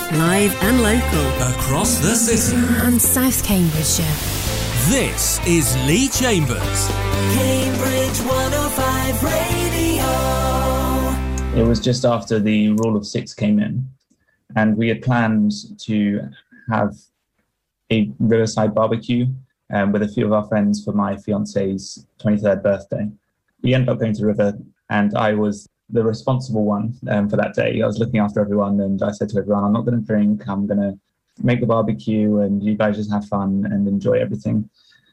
Live and local. Across the city. And South Cambridgeshire. This is Lee Chambers. Cambridge 105 Radio. It was just after the Rule of Six came in, and we had planned to have a riverside barbecue with a few of our friends for my fiance's 23rd birthday. We ended up going to the river, and I was the responsible one for that day. I was looking after everyone, and I said to everyone, I'm not going to drink, I'm going to make the barbecue, and you guys just have fun and enjoy everything.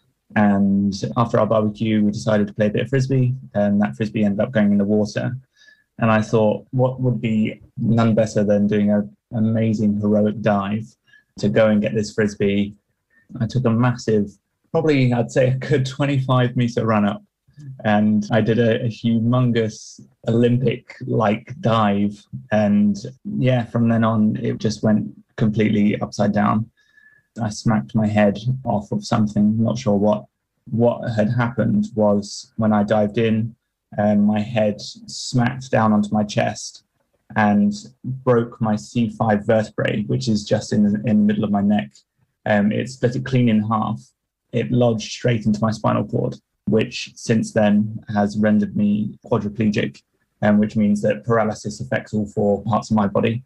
And after our barbecue, we decided to play a bit of frisbee, and that frisbee ended up going in the water. And I thought, what would be none better than doing an amazing heroic dive to go and get this frisbee. I took a massive, probably I'd say a good 25-meter run up, and I did a humongous Olympic-like dive. And yeah, from then on, it just went completely upside down. I smacked my head off of something, not sure what. What had happened was when I dived in, my head smacked down onto my chest and broke my C5 vertebrae, which is just in the middle of my neck. It split it clean in half. It lodged straight into my spinal cord, which since then has rendered me quadriplegic, which means that paralysis affects all four parts of my body,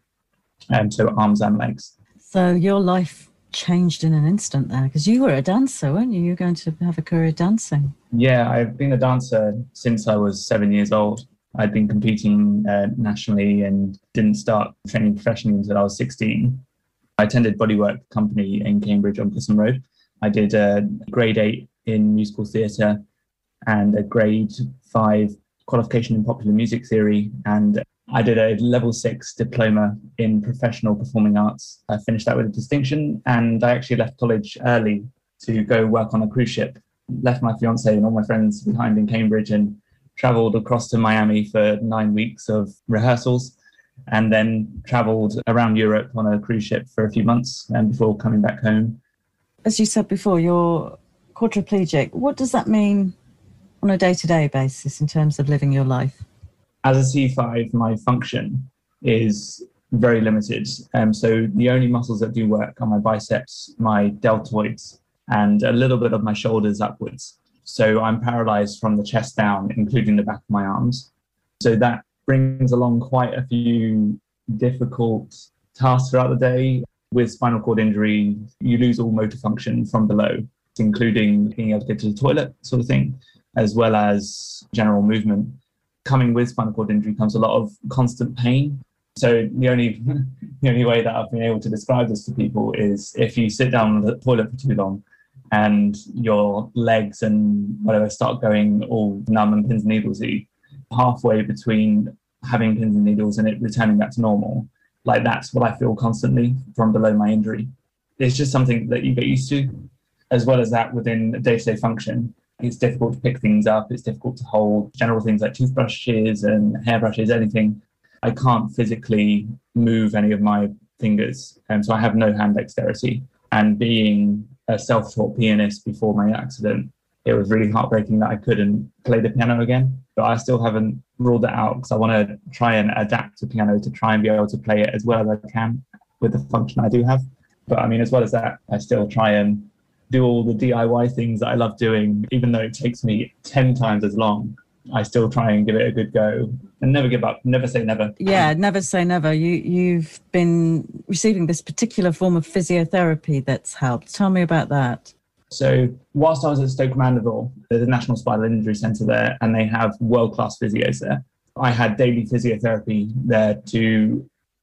so arms and legs. So your life changed in an instant there, because you were a dancer, weren't you? You were going to have a career dancing. Yeah, I've been a dancer since I was 7 years old. I'd been competing nationally and didn't start training professionally until I was 16. I attended Bodywork Company in Cambridge on Clifton Road. I did a grade 8 in musical theatre and a grade 5 qualification in popular music theory, and I did a level 6 diploma in professional performing arts. I finished that with a distinction, and I actually left college early to go work on a cruise ship. Left my fiancée and all my friends behind in Cambridge and travelled across to Miami for 9 weeks of rehearsals, and then travelled around Europe on a cruise ship for a few months before coming back home. As you said before, you're quadriplegic. What does that mean on a day-to-day basis in terms of living your life? As a C5, my function is very limited. So the only muscles that do work are my biceps, my deltoids, and a little bit of my shoulders upwards. So I'm paralyzed from the chest down, including the back of my arms. So that brings along quite a few difficult tasks throughout the day. With spinal cord injury, you lose all motor function from below, including being able to get to the toilet sort of thing, as well as general movement. Coming with spinal cord injury comes a lot of constant pain. So the only way that I've been able to describe this to people is if you sit down on the toilet for too long and your legs and whatever start going all numb and pins and needlesy, halfway between having pins and needles and it returning back to normal, like that's what I feel constantly from below my injury. It's just something that you get used to. As well as that, within day-to-day function, it's difficult to pick things up. It's difficult to hold general things like toothbrushes and hairbrushes, anything. I can't physically move any of my fingers. So I have no hand dexterity. And being a self-taught pianist before my accident, it was really heartbreaking that I couldn't play the piano again. But I still haven't ruled that out because I want to try and adapt to piano to try and be able to play it as well as I can with the function I do have. But I mean, as well as that, I still try and do all the DIY things that I love doing. Even though it takes me 10 times as long, I still try and give it a good go and never give up, never say never. Yeah, never say never. You've been receiving this particular form of physiotherapy that's helped. Tell me about that. So whilst I was at Stoke Mandeville, there's a National Spinal Injury Centre there, and they have world-class physios there. I had daily physiotherapy there to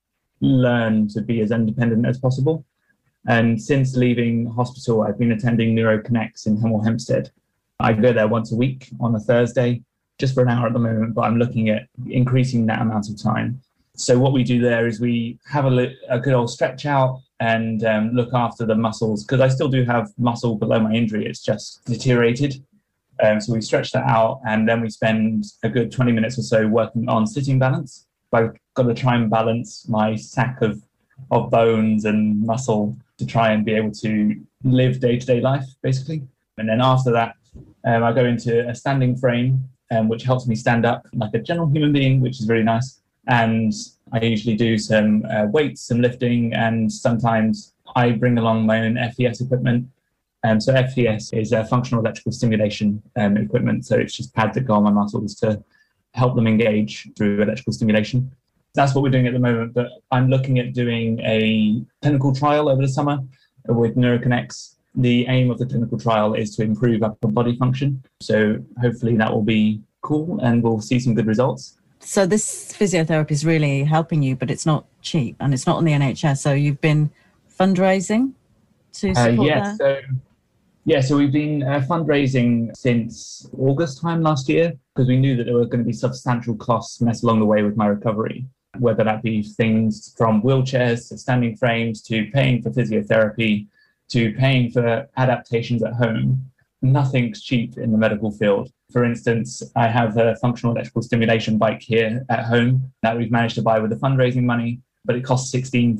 learn to be as independent as possible. And since leaving hospital, I've been attending NeuroConnects in Hemel Hempstead. I go there once a week on a Thursday, just for an hour at the moment, but I'm looking at increasing that amount of time. So what we do there is we have a good old stretch out and look after the muscles, because I still do have muscle below my injury. It's just deteriorated. So we stretch that out, and then we spend a good 20 minutes or so working on sitting balance. I've got to try and balance my sack of bones and muscle to try and be able to live day-to-day life, basically. And then after that, I go into a standing frame, which helps me stand up like a general human being, which is really nice. And I usually do some weights, some lifting, and sometimes I bring along my own FES equipment. So FES is a functional electrical stimulation equipment. So it's just pads that go on my muscles to help them engage through electrical stimulation. That's what we're doing at the moment, but I'm looking at doing a clinical trial over the summer with NeuroConnects. The aim of the clinical trial is to improve upper body function. So hopefully that will be cool and we'll see some good results. So this physiotherapy is really helping you, but it's not cheap and it's not on the NHS. So you've been fundraising to support that? So we've been fundraising since August time last year because we knew that there were going to be substantial costs messed along the way with my recovery, whether that be things from wheelchairs to standing frames to paying for physiotherapy to paying for adaptations at home. Nothing's cheap in the medical field. For instance, I have a functional electrical stimulation bike here at home that we've managed to buy with the fundraising money, but it costs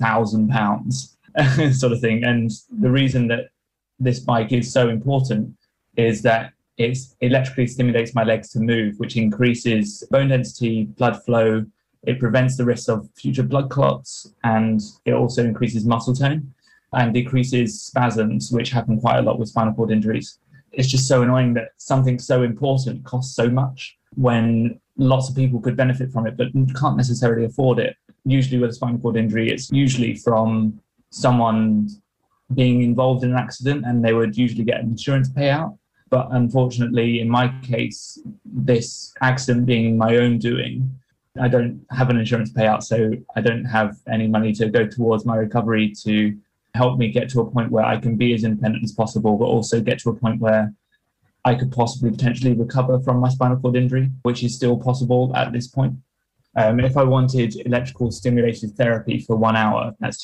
£16,000 sort of thing. And the reason that this bike is so important is that it electrically stimulates my legs to move, which increases bone density, blood flow. It prevents the risk of future blood clots, and it also increases muscle tone and decreases spasms, which happen quite a lot with spinal cord injuries. It's just so annoying that something so important costs so much when lots of people could benefit from it, but can't necessarily afford it. Usually with a spinal cord injury, it's usually from someone being involved in an accident and they would usually get an insurance payout. But unfortunately, in my case, this accident being my own doing, I don't have an insurance payout, so I don't have any money to go towards my recovery to help me get to a point where I can be as independent as possible, but also get to a point where I could possibly potentially recover from my spinal cord injury, which is still possible at this point. If I wanted electrical stimulated therapy for 1 hour, that's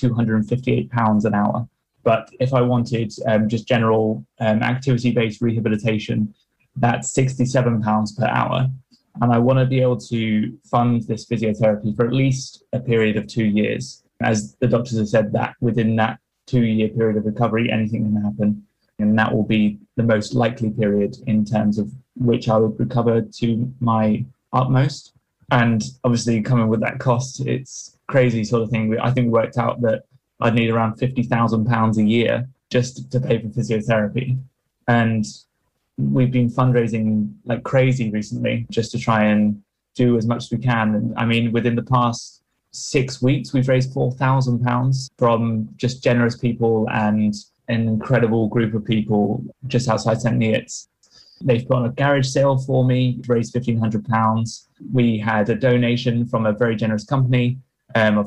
£258 an hour. But if I wanted just general activity-based rehabilitation, that's £67 per hour. And I want to be able to fund this physiotherapy for at least a period of 2 years. As the doctors have said, that within that 2-year period of recovery, anything can happen. And that will be the most likely period in terms of which I would recover to my utmost. And obviously coming with that cost, it's crazy sort of thing. I think we worked out that I'd need around £50,000 a year just to pay for physiotherapy. And we've been fundraising like crazy recently just to try and do as much as we can. And I mean, within the past 6 weeks, we've raised £4,000 from just generous people and an incredible group of people just outside St. Neots. They've put on a garage sale for me, raised £1,500. We had a donation from a very generous company of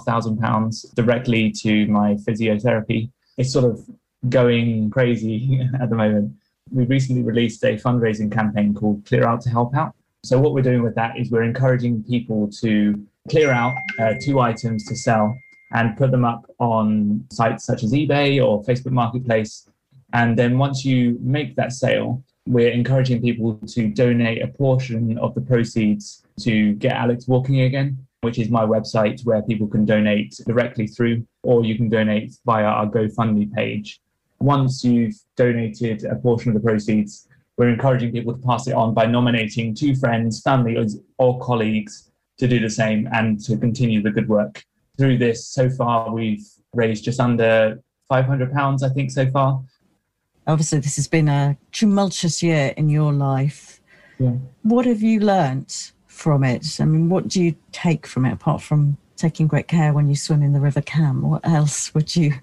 £2,500 directly to my physiotherapy. It's sort of going crazy at the moment. We recently released a fundraising campaign called Clear Out to Help Out. So what we're doing with that is we're encouraging people to clear out 2 items to sell and put them up on sites such as eBay or Facebook Marketplace. And then once you make that sale, we're encouraging people to donate a portion of the proceeds to Get Alex Walking Again, which is my website where people can donate directly through, or you can donate via our GoFundMe page. Once you've donated a portion of the proceeds, we're encouraging people to pass it on by nominating 2 friends, family, or colleagues to do the same and to continue the good work. Through this, so far, we've raised just under £500, I think, so far. Obviously, this has been a tumultuous year in your life. Yeah. What have you learnt from it? I mean, what do you take from it, apart from taking great care when you swim in the River Cam? What else would you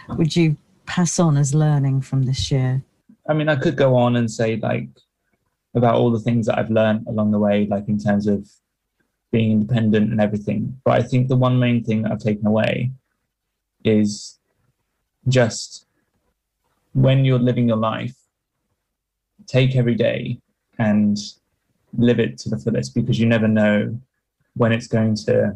pass on as learning from this year? I mean, I could go on and say, like, about all the things that I've learned along the way, like in terms of being independent and everything. But I think the one main thing that I've taken away is just when you're living your life, take every day and live it to the fullest, because you never know when it's going to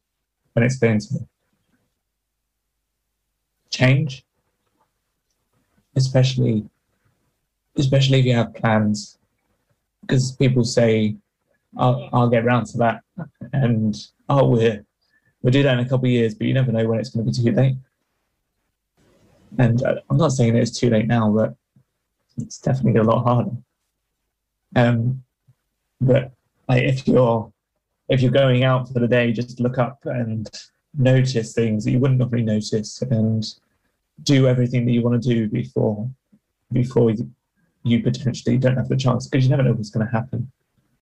change, especially if you have plans, because people say, I'll get around to that, and we'll do that in a couple of years, but you never know when it's going to be too late. And I'm not saying that it's too late now, but it's definitely a lot harder. But like, if you're if you're going out for the day, just look up and notice things that you wouldn't normally notice, and do everything that you want to do before you potentially don't have the chance, because you never know what's going to happen.